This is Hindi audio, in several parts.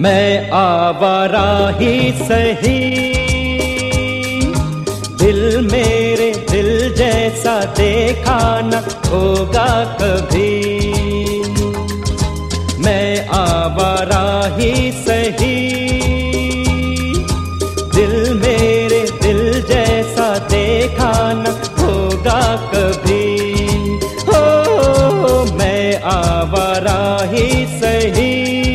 मैं आवारा ही सही, दिल मेरे दिल जैसा देखा न होगा कभी। मैं आवारा ही सही, दिल मेरे दिल जैसा देखा न होगा कभी। हो मैं आवारा ही सही।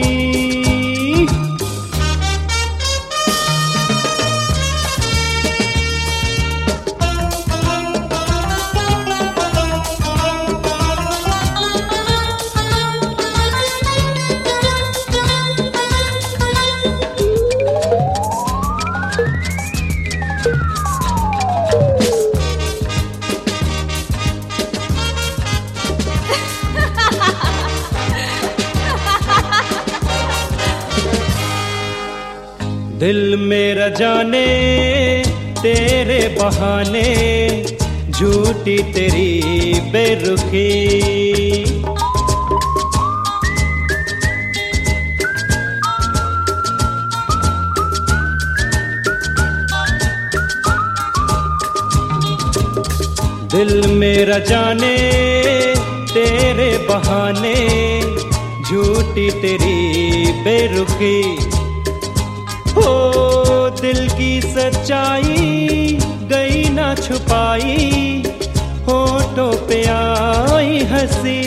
दिल मेरा जाने तेरे बहाने, झूठी तेरी बेरुखी। दिल मेरा जाने तेरे बहाने, झूठी तेरी बेरुखी। हो दिल की सच्चाई गई ना छुपाई, होठों पे आई हंसी।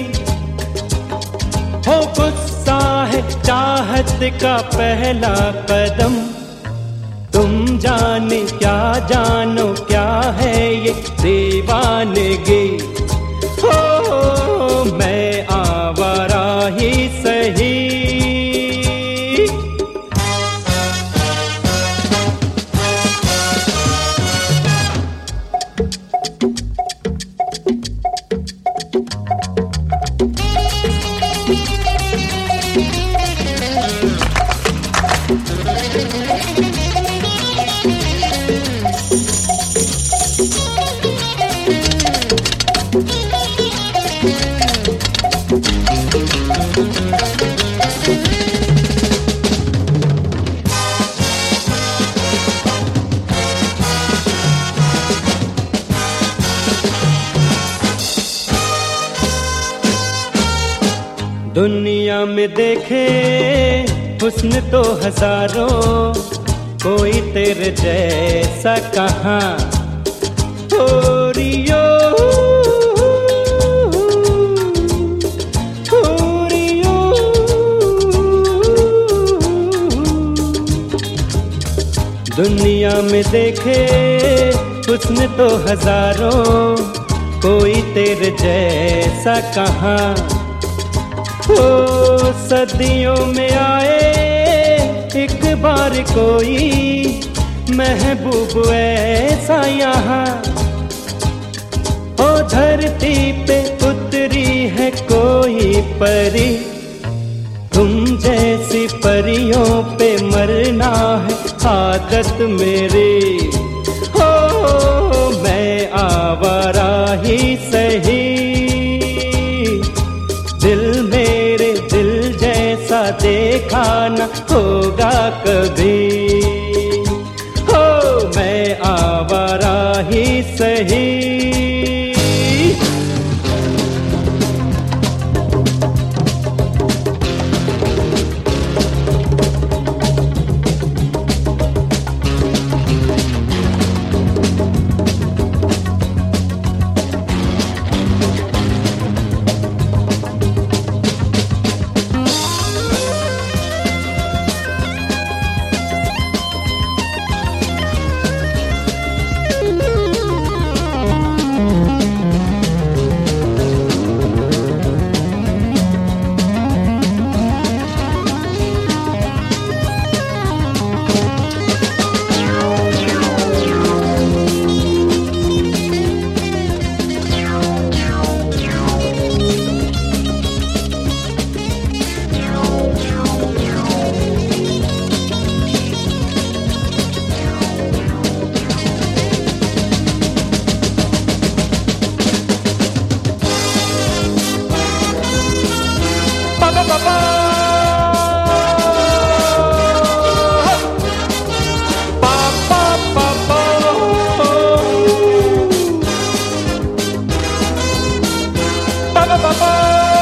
हो गुस्सा है चाहत का पहला कदम, तुम जाने क्या जानो क्या है ये दीवानगी। हो मैं आवारा ही सही। दुनिया में देखे हुस्न तो हजारों, कोई तेरे जैसा कहाँ। हो रियो हो रियो, दुनिया में देखे हुस्न तो हजारों, कोई तेरे जैसा कहाँ। हो सदियों में आए एक बार कोई महबूब ऐसा यहाँ। हो धरती पे उतरी है कोई परी, तुम जैसी परियों पे मरना है आदत मेरी। हो मैं आवारा ही सही, दिल मेरे दिल जैसा देखा न होगा कभी। हो मैं आवारा ही सही। pa pa.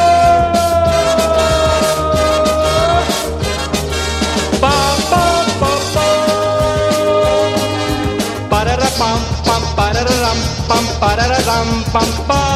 Pa pa pa pa. Parara pam pam pararam pam pararam pam pam.